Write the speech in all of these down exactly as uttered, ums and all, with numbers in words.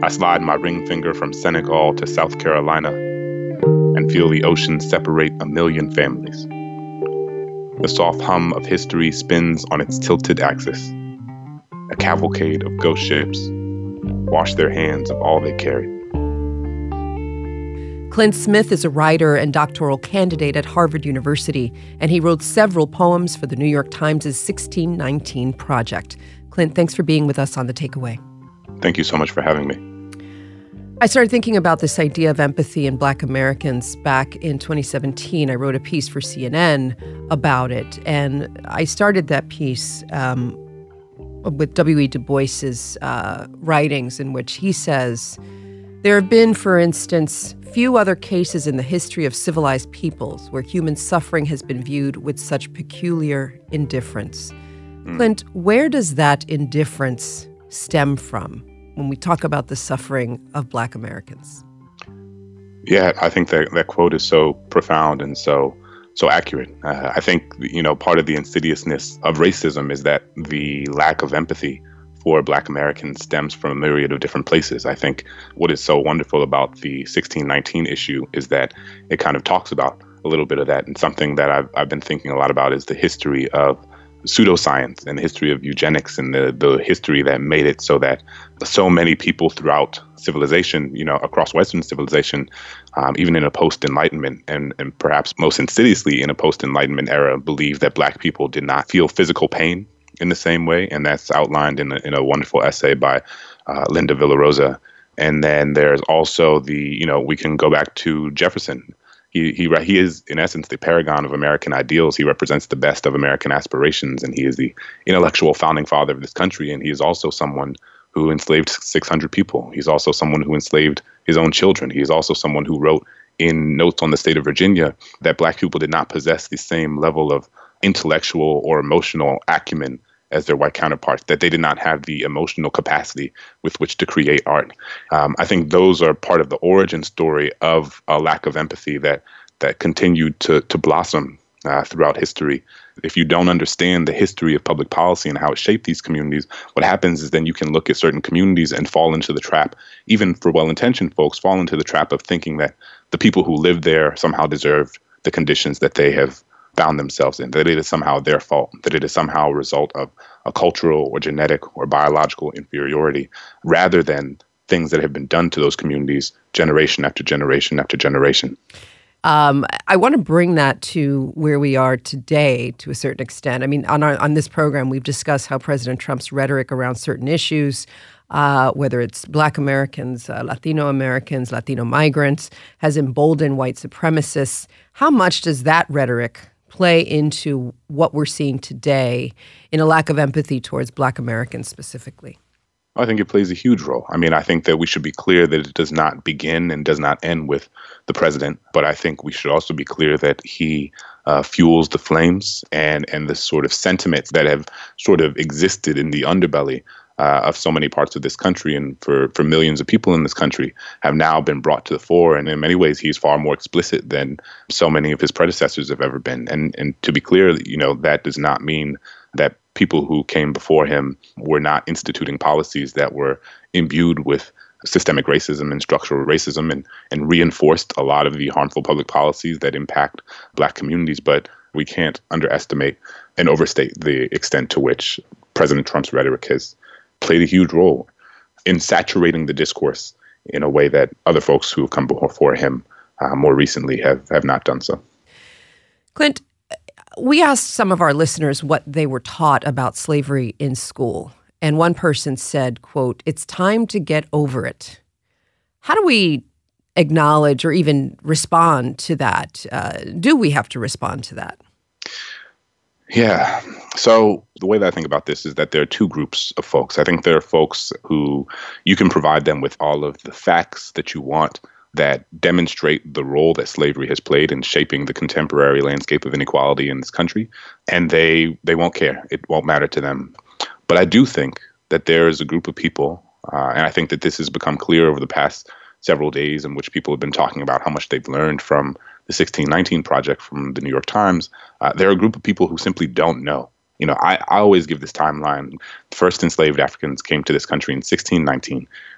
I slide my ring finger from Senegal to South Carolina and feel the ocean separate a million families. The soft hum of history spins on its tilted axis. A cavalcade of ghost ships wash their hands of all they carry. Clint Smith is a writer and doctoral candidate at Harvard University, and he wrote several poems for the New York Times' sixteen nineteen Project. Clint, thanks for being with us on The Takeaway. Thank you so much for having me. I started thinking about this idea of empathy in Black Americans back in twenty seventeen. I wrote a piece for C N N about it, and I started that piece um, with W E Du Bois's uh, writings, in which he says, there have been, for instance, few other cases in the history of civilized peoples where human suffering has been viewed with such peculiar indifference. Mm. Clint, where does that indifference stem from when we talk about the suffering of Black Americans? Yeah, I think that that quote is so profound and so so accurate. Uh, I think, you know, part of the insidiousness of racism is that the lack of empathy for Black Americans stems from a myriad of different places. I think what is so wonderful about the sixteen nineteen issue is that it kind of talks about a little bit of that. And something that I've, I've been thinking a lot about is the history of pseudoscience and the history of eugenics and the, the history that made it so that so many people throughout civilization, you know, across Western civilization, um, even in a post-Enlightenment and, and perhaps most insidiously in a post-Enlightenment era, believed that Black people did not feel physical pain in the same way. And that's outlined in a, in a wonderful essay by uh, Linda Villarosa. And then there's also the, you know, we can go back to Jefferson. He, he he is, in essence, the paragon of American ideals. He represents the best of American aspirations, and he is the intellectual founding father of this country. And he is also someone who enslaved six hundred people. He's also someone who enslaved his own children. He is also someone who wrote in Notes on the State of Virginia that Black people did not possess the same level of intellectual or emotional acumen as their white counterparts, that they did not have the emotional capacity with which to create art. Um, I think those are part of the origin story of a lack of empathy that that continued to to blossom uh, throughout history. If you don't understand the history of public policy and how it shaped these communities, what happens is then you can look at certain communities and fall into the trap, even for well-intentioned folks, fall into the trap of thinking that the people who lived there somehow deserved the conditions that they have found themselves in, that it is somehow their fault, that it is somehow a result of a cultural or genetic or biological inferiority, rather than things that have been done to those communities generation after generation after generation. Um, I want to bring that to where we are today to a certain extent. I mean, on our, on this program, we've discussed how President Trump's rhetoric around certain issues, uh, whether it's Black Americans, uh, Latino Americans, Latino migrants, has emboldened white supremacists. How much does that rhetoric play into what we're seeing today in a lack of empathy towards Black Americans specifically? I think it plays a huge role. I mean, I think that we should be clear that it does not begin and does not end with the president, but I think we should also be clear that he uh, fuels the flames and, and the sort of sentiments that have sort of existed in the underbelly Uh, of so many parts of this country and for, for millions of people in this country have now been brought to the fore. And in many ways, he's far more explicit than so many of his predecessors have ever been. And and to be clear, you know, that does not mean that people who came before him were not instituting policies that were imbued with systemic racism and structural racism and, and reinforced a lot of the harmful public policies that impact Black communities. But we can't underestimate and overstate the extent to which President Trump's rhetoric has played a huge role in saturating the discourse in a way that other folks who have come before him uh, more recently have, have not done so. Clint, we asked some of our listeners what they were taught about slavery in school. And one person said, quote, "It's time to get over it." How do we acknowledge or even respond to that? Uh, do we have to respond to that? Yeah. So the way that I think about this is that there are two groups of folks. I think there are folks who you can provide them with all of the facts that you want that demonstrate the role that slavery has played in shaping the contemporary landscape of inequality in this country, and they they won't care. It won't matter to them. But I do think that there is a group of people, uh, and I think that this has become clear over the past several days in which people have been talking about how much they've learned from the sixteen nineteen Project from the New York Times. Uh, there are a group of people who simply don't know. You know, I, I always give this timeline. First enslaved Africans came to this country in sixteen nineteen.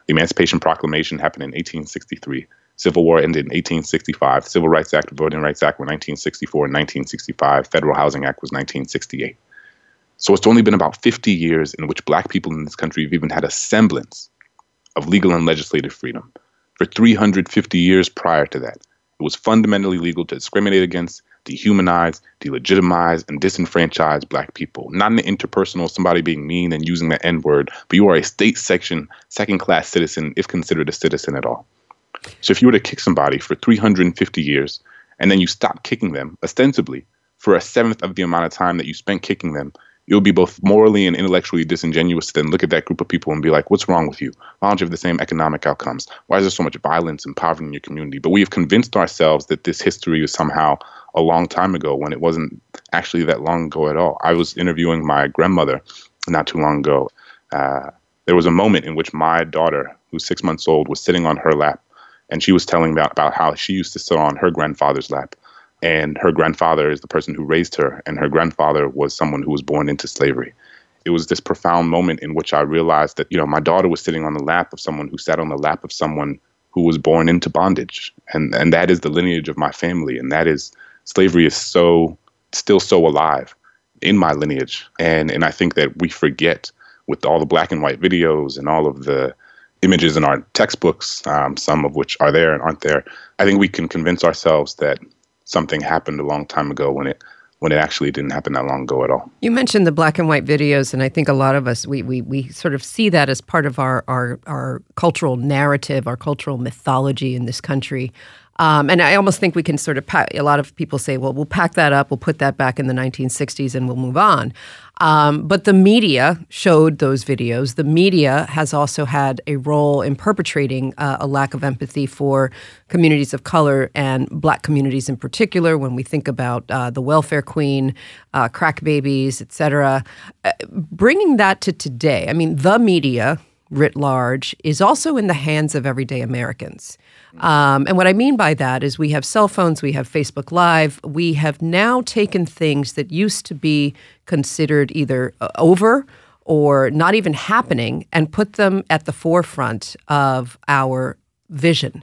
The Emancipation Proclamation happened in eighteen sixty-three. Civil War ended in eighteen sixty-five. Civil Rights Act, Voting Rights Act were nineteen sixty-four and nineteen sixty-five. Federal Housing Act was nineteen sixty-eight. So it's only been about fifty years in which Black people in this country have even had a semblance of legal and legislative freedom. For three hundred fifty years prior to that, it was fundamentally legal to discriminate against, dehumanize, delegitimize, and disenfranchise Black people. Not in the interpersonal, somebody being mean and using the N-word, but you are a state section, second-class citizen, if considered a citizen at all. So if you were to kick somebody for three hundred fifty years, and then you stop kicking them, ostensibly, for a seventh of the amount of time that you spent kicking them, it would be both morally and intellectually disingenuous to then look at that group of people and be like, what's wrong with you? Why don't you have the same economic outcomes? Why is there so much violence and poverty in your community? But we have convinced ourselves that this history is somehow a long time ago when it wasn't actually that long ago at all. I was interviewing my grandmother not too long ago. Uh, there was a moment in which my daughter, who's six months old, was sitting on her lap, and she was telling about, about how she used to sit on her grandfather's lap. And her grandfather is the person who raised her, and her grandfather was someone who was born into slavery. It was this profound moment in which I realized that, you know, my daughter was sitting on the lap of someone who sat on the lap of someone who was born into bondage. And and that is the lineage of my family. And that is, slavery is so, still so alive in my lineage. And and I think that we forget, with all the black and white videos and all of the images in our textbooks, um, some of which are there and aren't there, I think we can convince ourselves that something happened a long time ago when it when it actually didn't happen that long ago at all. You mentioned the black and white videos, and I think a lot of us, we we we sort of see that as part of our our, our cultural narrative, our cultural mythology in this country. Um, and I almost think we can sort of pack, a lot of people say, well, we'll pack that up, we'll put that back in the nineteen sixties and we'll move on. Um, but the media showed those videos. The media has also had a role in perpetrating uh, a lack of empathy for communities of color and Black communities in particular. When we think about uh, the welfare queen, uh, crack babies, et cetera, uh, bringing that to today. I mean, the media writ large is also in the hands of everyday Americans. Um, and what I mean by that is we have cell phones, we have Facebook Live, we have now taken things that used to be considered either over or not even happening and put them at the forefront of our vision.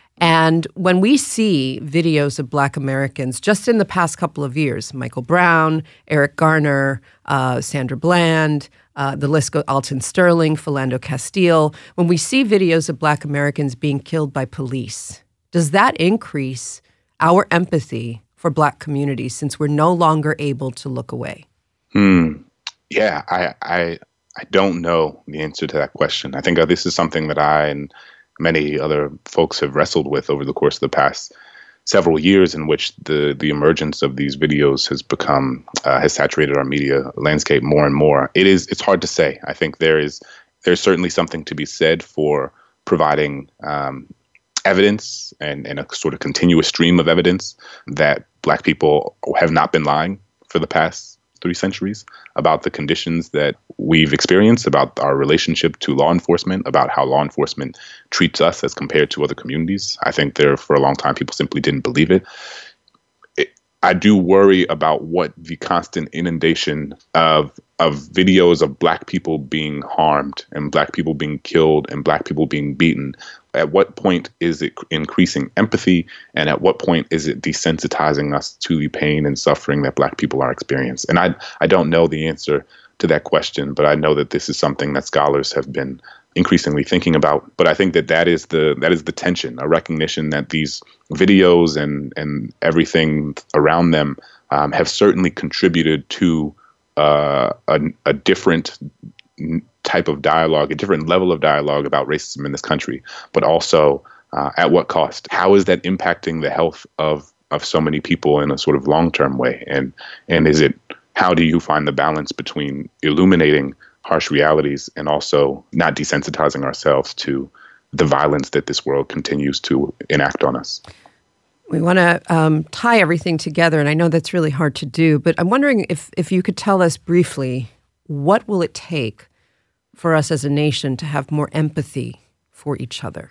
And when we see videos of Black Americans just in the past couple of years, Michael Brown, Eric Garner, uh, Sandra Bland, uh, the list goes, Alton Sterling, Philando Castile, when we see videos of Black Americans being killed by police, does that increase our empathy for Black communities since we're no longer able to look away? Hmm. Yeah, I, I, I don't know the answer to that question. I think uh, this is something that I and many other folks have wrestled with over the course of the past several years, in which the the emergence of these videos has become uh, has saturated our media landscape more and more. It is it's hard to say. I think there is there's certainly something to be said for providing um, evidence and, and a sort of continuous stream of evidence that Black people have not been lying for the past three centuries about the conditions that we've experienced, about our relationship to law enforcement, about how law enforcement treats us as compared to other communities. I think there, for a long time, people simply didn't believe it. it I do worry about what the constant inundation of of videos of Black people being harmed and Black people being killed and Black people being beaten. At what point is it increasing empathy, and at what point is it desensitizing us to the pain and suffering that Black people are experiencing? And I I don't know the answer to that question, but I know that this is something that scholars have been increasingly thinking about. But I think that that is the that is the tension, a recognition that these videos and and everything around them um, have certainly contributed to uh, a, a different type of dialogue, a different level of dialogue about racism in this country, but also uh, at what cost? How is that impacting the health of of so many people in a sort of long-term way? And and is it, how do you find the balance between illuminating harsh realities and also not desensitizing ourselves to the violence that this world continues to enact on us? We want to um, tie everything together, and I know that's really hard to do, but I'm wondering if if you could tell us briefly, what will it take for us as a nation to have more empathy for each other?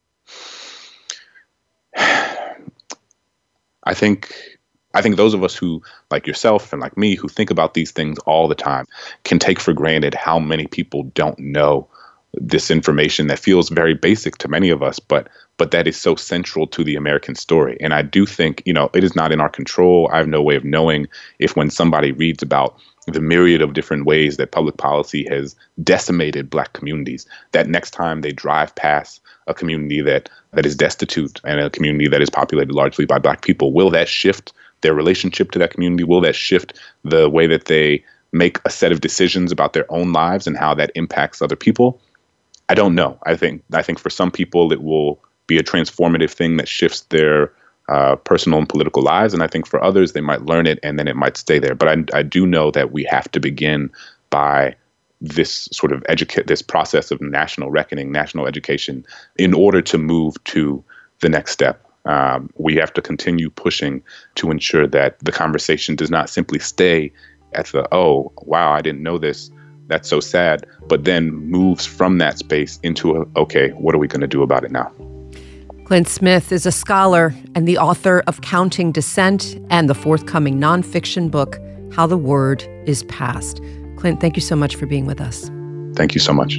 I think I think those of us who, like yourself and like me, who think about these things all the time, can take for granted how many people don't know disinformation that feels very basic to many of us, but but that is so central to the American story. And I do think, you know, it is not in our control. I have no way of knowing if when somebody reads about the myriad of different ways that public policy has decimated Black communities, that next time they drive past a community that that is destitute and a community that is populated largely by Black people, will that shift their relationship to that community? Will that shift the way that they make a set of decisions about their own lives and how that impacts other people? I don't know. I think I think for some people it will be a transformative thing that shifts their uh, personal and political lives, and I think for others they might learn it and then it might stay there. But I, I do know that we have to begin by this sort of educate this process of national reckoning, national education, in order to move to the next step. Um, we have to continue pushing to ensure that the conversation does not simply stay at the, oh, wow, I didn't know this, that's so sad, but then moves from that space into, a, okay, what are we going to do about it now? Clint Smith is a scholar and the author of Counting Dissent and the forthcoming nonfiction book, How the Word is Passed. Clint, thank you so much for being with us. Thank you so much.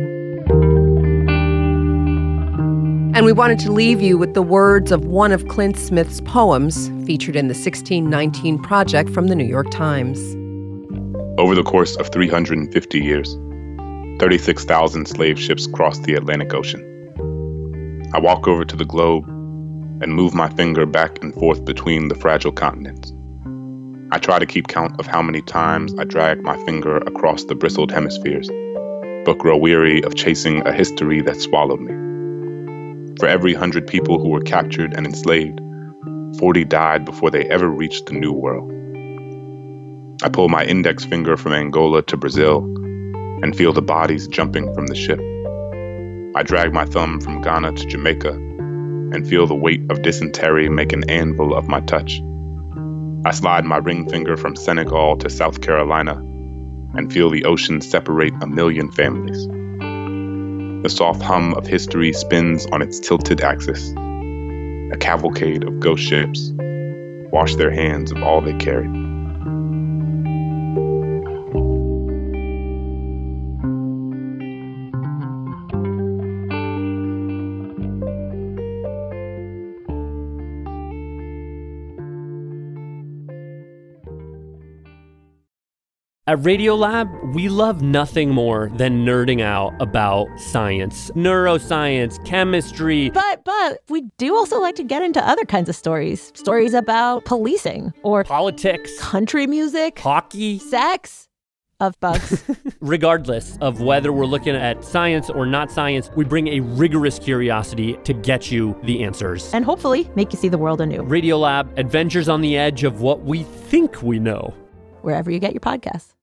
And we wanted to leave you with the words of one of Clint Smith's poems featured in the sixteen nineteen Project from the New York Times. Over the course of three hundred fifty years, thirty-six thousand slave ships crossed the Atlantic Ocean. I walk over to the globe and move my finger back and forth between the fragile continents. I try to keep count of how many times I drag my finger across the bristled hemispheres, but grow weary of chasing a history that swallowed me. For every hundred people who were captured and enslaved, forty died before they ever reached the New World. I pull my index finger from Angola to Brazil and feel the bodies jumping from the ship. I drag my thumb from Ghana to Jamaica and feel the weight of dysentery make an anvil of my touch. I slide my ring finger from Senegal to South Carolina and feel the ocean separate a million families. The soft hum of history spins on its tilted axis. A cavalcade of ghost ships wash their hands of all they carried. At Radiolab, we love nothing more than nerding out about science, neuroscience, chemistry. But, but we do also like to get into other kinds of stories. Stories about policing or politics, country music, hockey, sex, of bugs. Regardless of whether we're looking at science or not science, we bring a rigorous curiosity to get you the answers. And hopefully make you see the world anew. Radiolab, adventures on the edge of what we think we know. Wherever you get your podcasts.